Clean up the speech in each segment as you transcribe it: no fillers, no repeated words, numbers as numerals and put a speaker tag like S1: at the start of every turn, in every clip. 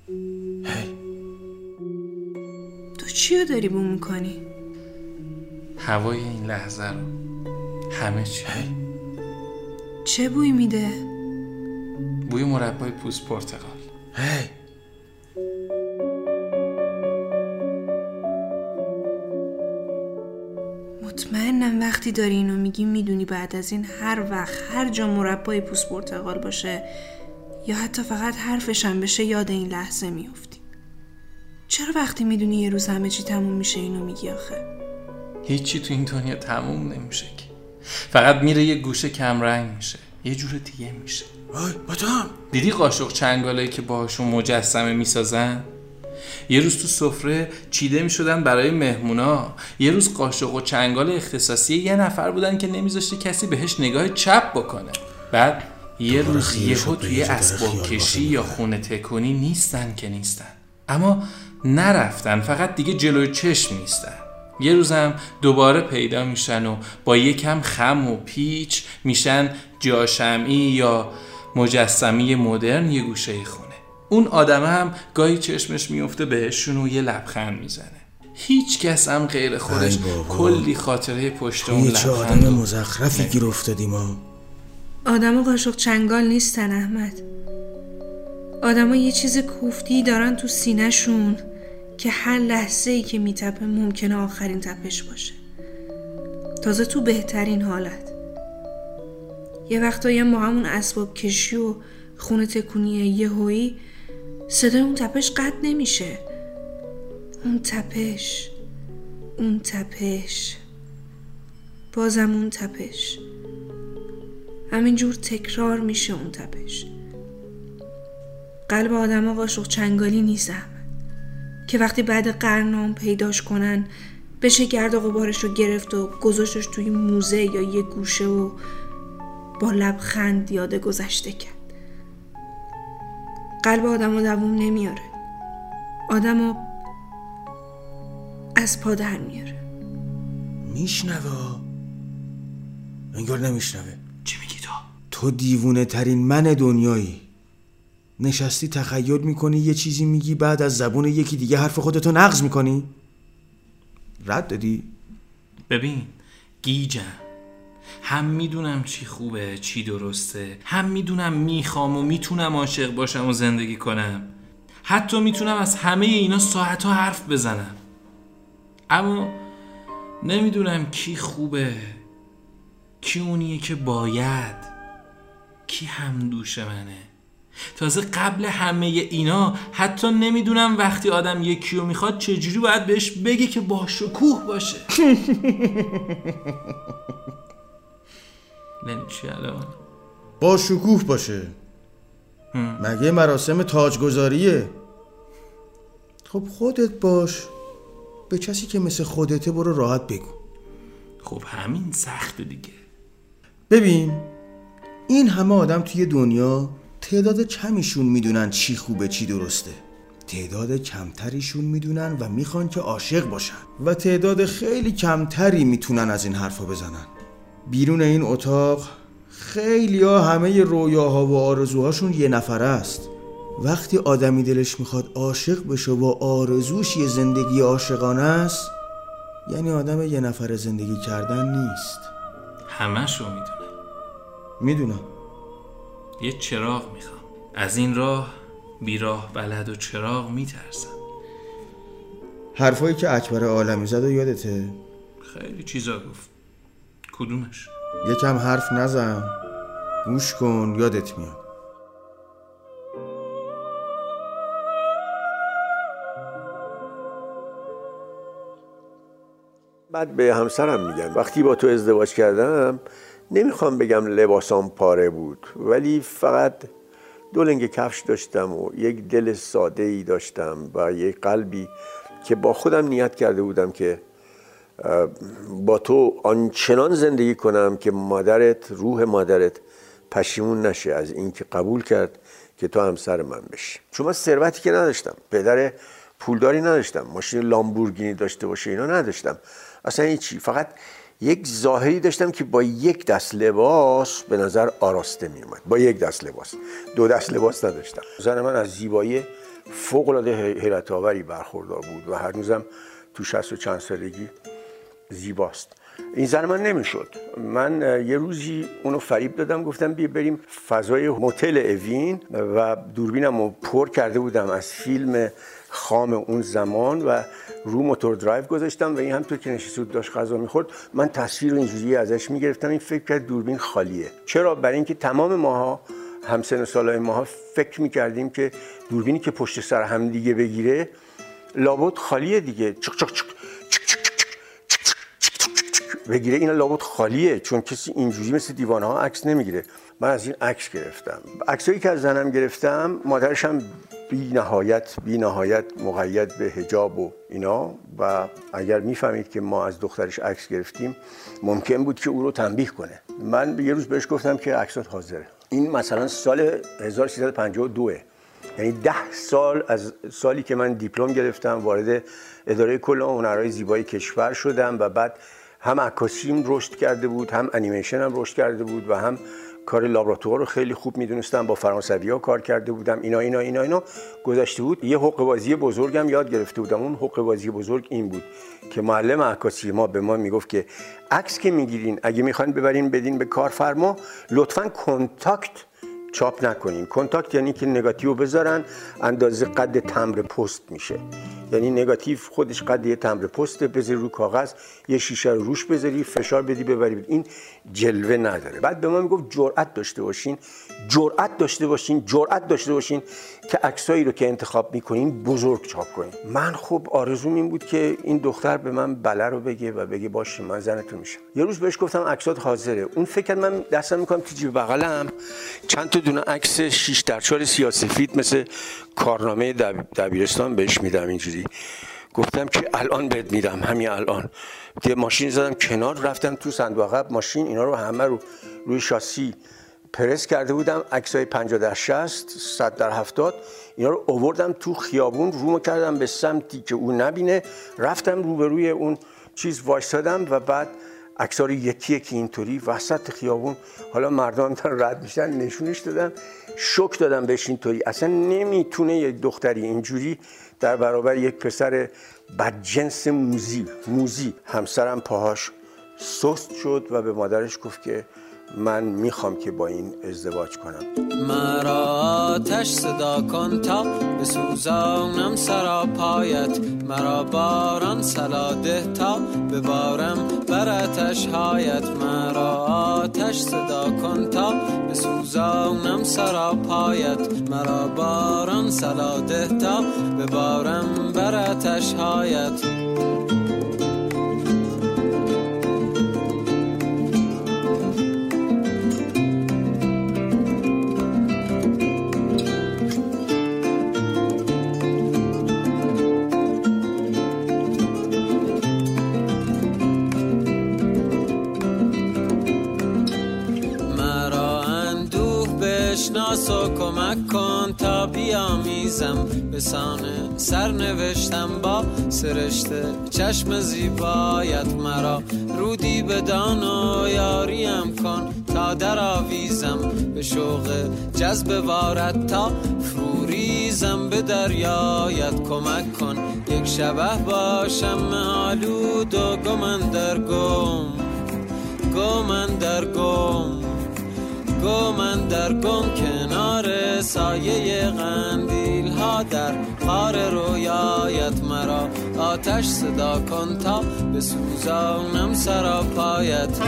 S1: هی
S2: تو چیو داری بو میکنی؟
S3: هوای این لحظه رو، همه چی.
S2: چه بوی میده؟
S3: بوی مربای پوست پرتقال.
S1: هی
S2: مطمئنم وقتی داری اینو میگی میدونی بعد از این هر وقت هر جا مربای پوست پرتقال باشه یا حتی فقط حرفشم بشه یاد این لحظه میافتی. چرا وقتی میدونی یه روز همه چی تموم میشه اینو میگی آخه؟
S3: هیچی تو این دنیا تموم نمیشه که، فقط میره یه گوشه کم رنگ میشه، یه جور دیگه میشه.
S1: وای باتام،
S3: دیدی قاشق چنگالایی که باهاشون مجسمه میسازن؟ یه روز تو سفره چیده میشدن برای مهمونا، یه روز قاشق و چنگال اختصاصی یه نفر بودن که نمیذاشته کسی بهش نگاه چپ بکنه. بعد یه روز یهو توی اسباب کشی یا خونه تکونی نیستن که نیستن، اما نرفتن، فقط دیگه جلوی چشم نیستن. یه روزم دوباره پیدا میشن و با یکم خم و پیچ میشن جاشمعی یا مجسمی مدرن یه گوشه خونه. اون آدمه هم گاهی چشمش میفته بهشون و یه لبخند میزنه. هیچ کس هم غیر خودش کلی خاطره پشت اون لبخند.
S1: چه آدم مزخرفی گیر افتادیم ما.
S2: آدم قاشق چنگال نیستن احمد. آدم ها یه چیز کوفتی دارن تو سینه شون که هر لحظه‌ای که میتپه ممکنه آخرین تپش باشه، تازه تو بهترین حالت. یه وقتایی ما همون اسباب کشی و خونه تکونی یهویی صدای اون تپش قطع نمیشه. اون تپش بازم اون تپش، همینجور تکرار میشه اون تپش. قلب آدم ها قاشق چنگالی نیستم که وقتی بعد قرنام پیداش کنن بشه گرد و غبارش رو گرفت و گذاشتش توی موزه یا یه گوشه و با لبخند یاد گذشته کرد. قلب آدم ها دووم نمیاره، آدم ها از پا در میاره.
S1: میشنوه انگار نمیشنوه.
S3: چی میگی
S1: تو دیوونه ترین من دنیایی. نشستی تخیل میکنی یه چیزی میگی، بعد از زبون یکی دیگه حرف خودتو نقض میکنی. رد دادی؟
S3: ببین گیجم، هم میدونم چی خوبه چی درسته، هم میدونم میخوام و میتونم عاشق باشم و زندگی کنم، حتی میتونم از همه اینا ساعتها حرف بزنم، اما نمیدونم کی خوبه، کی اونیه که باید، کی همدوش منه. تازه قبل همه اینا حتی نمیدونم وقتی آدم یکیو میخواد چجوری باید بهش بگه که با شکوه باشه. چی الان؟
S1: با شکوه باشه. مگه مراسم تاجگذاریه؟ خب خودت باش، به کسی که مثل خودته برو راحت بگو.
S3: خب همین سخته دیگه.
S1: ببین این همه آدم توی دنیا تعداد کمیشون میدونن چی خوبه چی درسته، تعداد کمتریشون میدونن و میخوان که عاشق باشن و تعداد خیلی کمتری میتونن از این حرفا بزنن. بیرون این اتاق خیلی ها همه رویاها و آرزوهاشون یه نفره است. وقتی آدمی دلش میخواد عاشق بشه و آرزوش یه زندگی عاشقانه است، یعنی آدم یه نفره زندگی کردن نیست.
S3: همشو
S1: میدونم.
S3: یه چراغ میخوام، از این راه بیراه بلد و چراغ میترسم.
S1: حرفایی که اکبر عالمی زد و یادته؟
S3: خیلی چیزا گفت. کدومش؟
S1: یکم حرف نزن، گوش کن یادت میاد.
S4: بعد به همسرم میگم وقتی با تو ازدواج کردم نمیخوام بگم لباسام پاره بود، ولی فقط 2 لنگ کفش داشتم و یک دل ساده ای داشتم و یک قلبی که با خودم نیت کرده بودم که با تو آنچنان زندگی کنم که روح مادرت پشیمون نشه از این که قبول کرد که تو همسر من بشی. چون من ثروتی که نداشتم، پدر پولداری نداشتم، ماشین لامبورگینی داشته باشه اینا نداشتم، اصلا هیچی. فقط یک ظاهری داشتم که با یک دست لباس به نظر آراسته می اومد. با یک دست لباس، 2 دست لباس نداشتم. زن من از زیبایی فوق‌العاده حیرت آوری برخوردار بود و هنوزم تو 60 و چند سالگی زیباست. این زن من نمیشد. من یه روزی اونو فریب دادم، گفتم بیا بریم فضای هتل اوین و دوربینمو پر کرده بودم از فیلم خام اون زمان و رو موتور درایو گذاشتم و این همطور که نشسته بود داشت غذا میخورد، من تصویر اینجوری ازش میگرفتم. این فکر کرد دوربین خالیه. چرا؟ برای اینکه تمام ماها همسن و سالای ماها فکر میکردیم که دوربینی که پشت سر هم دیگه بگیره لابد خالیه دیگه، چک چک چک بگیره، اینا لابد خالیه، چون کسی اینجوری مثل دیوانه ها عکس نمیگیره. من از این عکس گرفتم. عکسایی که از زنم گرفتم، مادرش هم بی نهایت مقید به حجاب و اینا، و اگر میفهمید که ما از دخترش عکس گرفتیم ممکن بود که او رو تنبیه کنه. من یه روز بهش گفتم که عکسات حاضره. این مثلا سال 1352، یعنی 10 سال از سالی که من دیپلم گرفتم، وارد اداره کل هنرهای زیبایی کشور شدم و بعد هم عکاسیم رشد کرده بود، هم انیمیشن هم رشد کرده بود و هم کار لابراتوار رو خیلی خوب میدونستم، با فرانسوی‌ها کار کرده بودم. اینا گذشته بود. یه حقه بازی بزرگم یاد گرفته بودم. اون حقه بازی بزرگ این بود که معلم عکاسی ما به ما میگفت که عکس که میگیرین اگه میخواین ببرین بدین به کارفرما، لطفاً کنتاکت چاپ نکنین. کنتاکت یعنی که نگاتیو بذارن اندازه قد تمبر پست میشه، یعنی نگاتیو خودش قد یه تمبر پسته، بذاری رو کاغذ، یه شیشه رو روش بذاری، فشار بدی ببری. این جلوه نداره. بعد به ما میگفت جرأت داشته باشین که عکسایی رو که انتخاب میکنین بزرگ چاپ کنین. من خب آرزوم این بود که این دختر به من بله رو بگه و بگه باشه من زنتون میشم. یه روز بهش گفتم عکسات حاضره. اون فکر کرد من دستم میکنم تو جیب بغلم چند تا دونه عکس 6x4 سیاه‌سفید مثل کارنامه دبیرستان بهش میدم. اینجوری گفتم که الان بهت میدم، همین الان. که ماشین زدم کنار، رفتم تو صندوق عقب ماشین، اینا رو همه رو روی شاسی پرس کرده بودم، عکسای 50x60 100x70، اینا رو آوردم تو خیابون، رومو کردم به سمتی که اون نبینه، رفتم روبروی اون چیز وایسادم و بعد عکس‌ها رو یکی اینطوری وسط خیابون، حالا مردم دارن رد میشن، نشونش دادم، شوک دادم بهش اینطوری. اصلا نمیتونه یک دختری اینجوری در برابر یک پسر بدجنس موزی. همسرم پاهاش سست شد و به مادرش گفت که من میخوام که با این ازدواج کنم.
S5: مرا آتش صدا کن تا بسوزانم سراپایت، مرا باران صلا ده تا ببارم بر آتش هایت. مرا آتش صدا کن تا بسوزانم سراپایت، مرا باران صلا ده تا ببارم بر آتش هایت. بشناس و کمک کن تا بیامیزم بسان سرنوشتم با سرشته چشم زیبایت. مرا رودی بدان و یاریم کن تا در آویزم به شوق جذب وارد تا فروریزم به دریایت. کمک کن یک شبه باشم آلود و گمن در گم کنار سایه قندیل ها در غار رویایت. مرا آتش صدا کن تا بسوزانم سراپایت.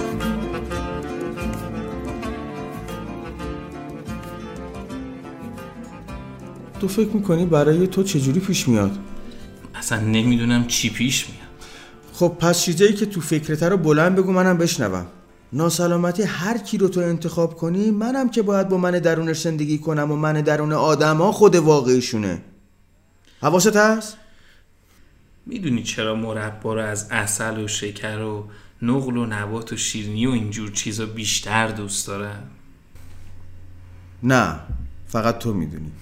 S1: تو فکر میکنی برای تو چجوری پیش میاد؟
S3: اصلا نمیدونم چی پیش میاد.
S1: خب پس چیزایی که تو فکرته رو بلند بگو منم بشنوم. ناسلامتی هر کی رو تو انتخاب کنی، منم که باید با من درونش زندگی کنم و من درون آدم ها خود واقعیشونه. حواست هست؟
S3: میدونی چرا مربا رو از عسل و شکر و نقل و نبات و شیرینی و اینجور چیزا بیشتر دوست دارم؟
S1: نه، فقط تو میدونی.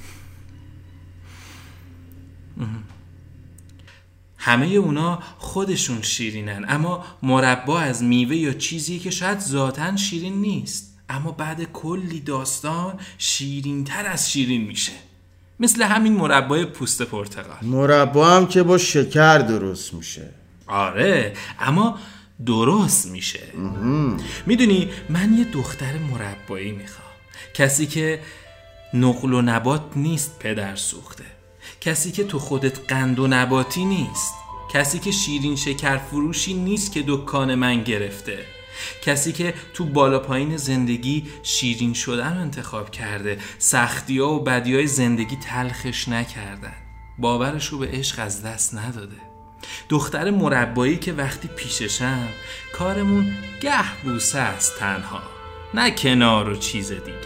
S3: همه اونا خودشون شیرینن، اما مربا از میوه یا چیزی که شاید ذاتاً شیرین نیست، اما بعد کلی داستان شیرین تر از شیرین میشه. مثل همین مربای پوست پرتقال.
S1: مربا هم که با شکر درست میشه.
S3: آره، اما درست میشه. میدونی من یه دختر مربایی میخوام، کسی که نقل و نبات نیست پدر سوخته، کسی که تو خودت قند و نباتی نیست، کسی که شیرین شکر فروشی نیست که دکان من گرفته، کسی که تو بالا پایین زندگی شیرین شدن انتخاب کرده، سختی ها و بدی های زندگی تلخش نکردن، باورشو به عشق از دست نداده. دختر مربایی که وقتی پیششم کارمون گه بوسه است تنها، نه کنار و چیز دیگه.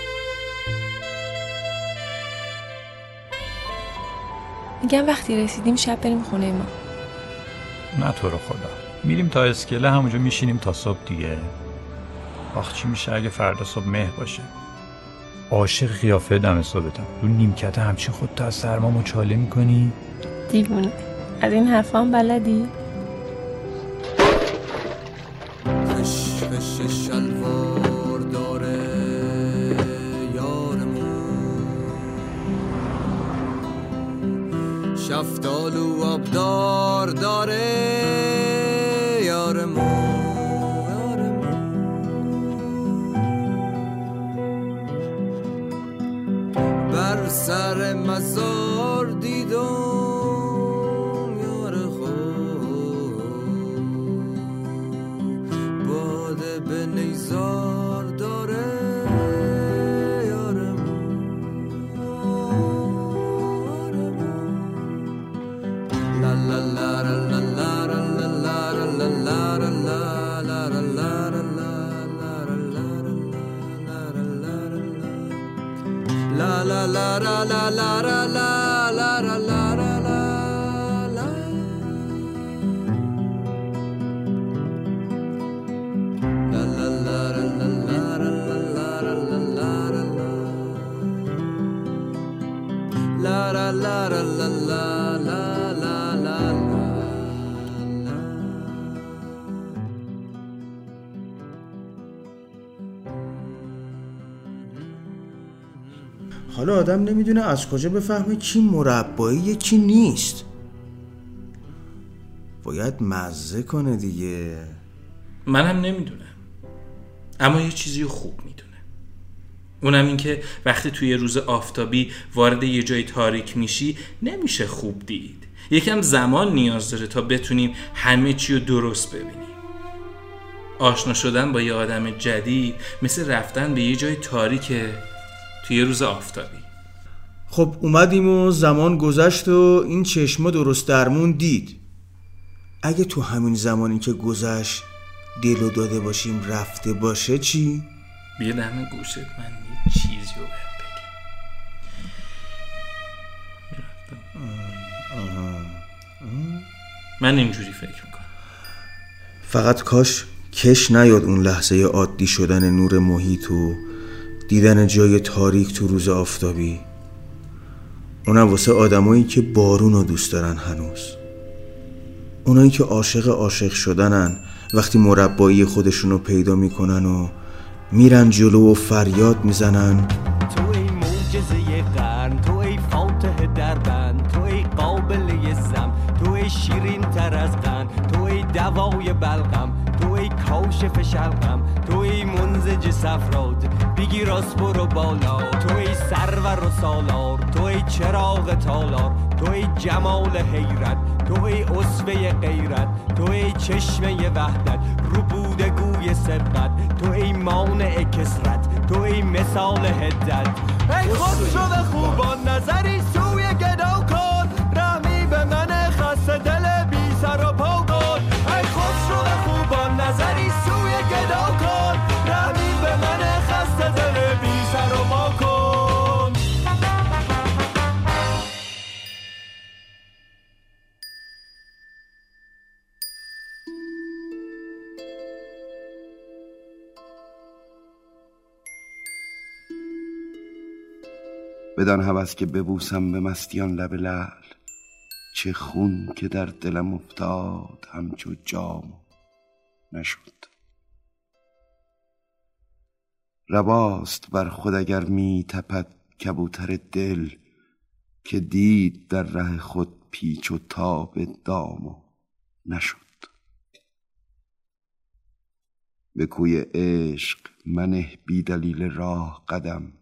S6: میگم وقتی رسیدیم شب بریم خونه ما.
S7: نه تو رو خدا، میریم تا اسکله، همونجا میشینیم تا صبح دیگه. آخ چی میشه اگه فردا صبح مه باشه؟ عاشق قیافه دم صبحتم، رو نیمکت همچین خودتو از سرما مچاله میکنی؟
S6: دیوونه، از این حرفا هم بلدی؟
S5: خش شلوار داره یارمون، شفتالو آبدار داره یارمون، بر سر مزار دیدم یار خود، باده به نیزار داره یارمون، لا لا لا لا لا لا لا لا la la la la la la la la la la la la. La la la la la la la la la la la la la la.
S1: حالا آدم نمیدونه از کجا بفهمه کی مرباییه کی نیست. باید مزه کنه دیگه.
S3: منم نمیدونم، اما یه چیزی خوب میدونه، اونم این که وقتی توی روز آفتابی وارد یه جای تاریک میشی نمیشه خوب دید. یکم زمان نیاز داره تا بتونیم همه چی رو درست ببینیم. آشنا شدن با یه آدم جدید مثل رفتن به یه جای تاریکه توی یه روز آفتابی.
S1: خب اومدیم و زمان گذشت و این چشما درست درمون دید. اگه تو همین زمانی که گذشت دلو داده باشیم رفته باشه چی؟
S3: بیا دم گوشت من یه چیزی رو بگم. من اینجوری فکر میکنم.
S1: فقط کاش کش نیاد اون لحظه عادی شدن نور محیط و دیدن جای تاریک تو روز آفتابی. اونم واسه آدمایی که بارون رو دوست دارن هنوز، اونایی که عاشق شدنن وقتی مربایی خودشونو پیدا میکنن و میرن جلو و فریاد میزنن
S8: تو ای معجزه قرن، تو ای فاتح دربند، تو ای قابل زم، تو ای شیرین تر از قند، تو ای دوای بلغم، تو ای کاشف شلغم، تو ای منزج صفرات بگیر راست برو بالا، تو ای سرور و سالار، تو ای چراغ تالار، تو ای جمال حیرت، تو ای اسوه غیرت، تو ای چشمه وحدت، رو بودگوی سبقت، تو ای مانع کسرت، تو ای مثال حدت. ای خسرو خوبان نظری سوی گدا کن، رحمی به من خسته دل بی سر و پا کن. ای خسرو خوبان نظری سوی گدا کن، رحمی به من خسته دل بی سر و پا کن.
S9: بدان هوس که ببوسم به مستیان لب لعل، چه خون که در دلم افتاد همچو جام نشد. رواست بر خود اگر می تپد کبوتر دل، که دید در ره خود پیچ و تاب دام و نشد. به کوی عشق منه بی دلیل راه قدم،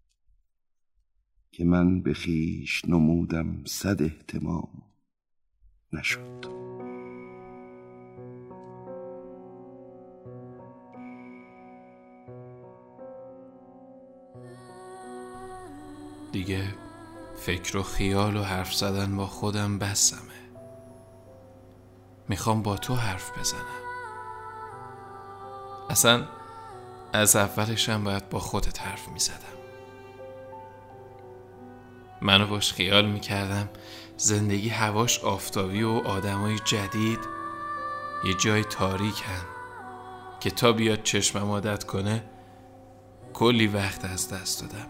S9: که من به خویش نمودم صد اهتمام نشد.
S3: دیگه فکر و خیال و حرف زدن با خودم بسمه. میخوام با تو حرف بزنم. اصلا از اولشم باید با خودت حرف میزدم. منو باش خیال میکردم زندگی هواش آفتابی و آدمای جدید، یه جای تاریکن که تا بیاد چشمم عادت کنه کلی وقت از دست دادم.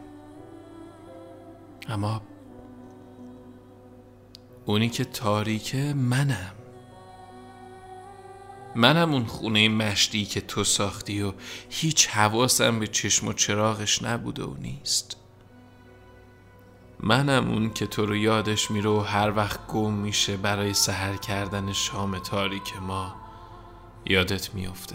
S3: اما اونی که تاریکه منم اون خونه مشتی که تو ساختی و هیچ حواسم به چشم و چراغش نبوده و نیست. منم اون که تو رو یادش میره و هر وقت گم میشه برای سحر کردن شام تاریک ما یادت میفته.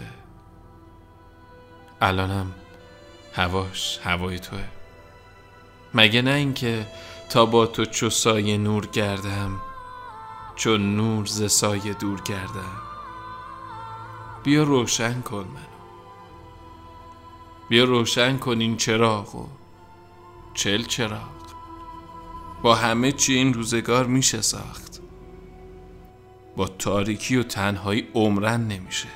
S3: الانم هواش هوای توه. مگه نه این که تا با تو چو سایه نور گردم، چون نور ز سایه دور گردم. بیا روشن کن منو، بیا روشن کن این چراغو. چراغ با همه چی این روزگار میشه ساخت، با تاریکی و تنهایی عمرن نمیشه.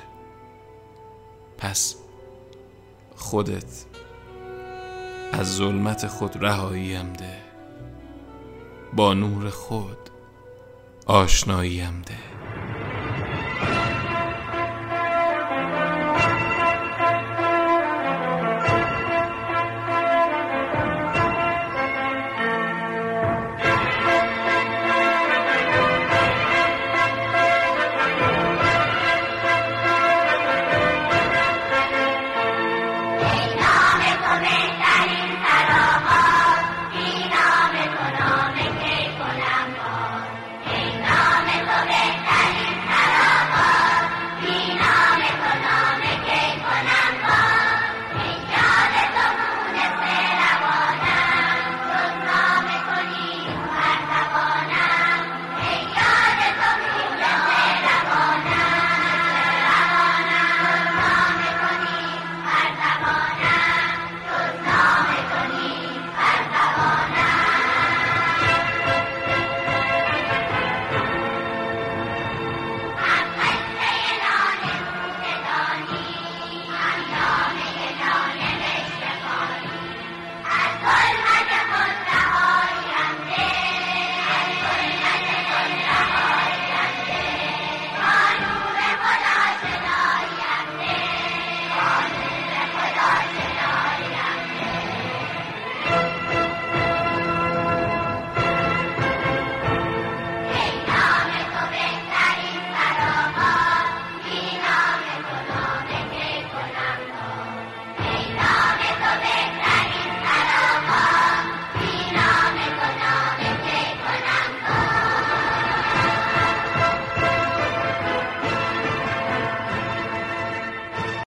S3: پس خودت از ظلمت خود رهاییم ده، با نور خود آشناییم ده.